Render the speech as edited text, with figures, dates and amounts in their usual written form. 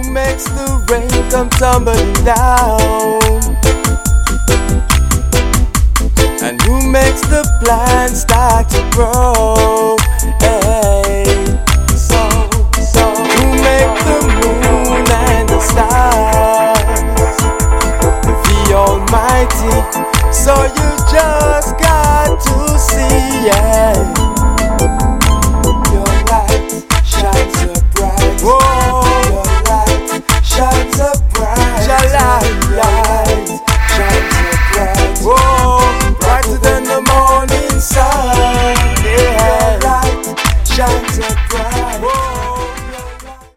makes the rain come tumbling down? And who makes the plants start to grow? Hey, so who makes the moon and the stars? The Almighty. So you just got to see, yeah.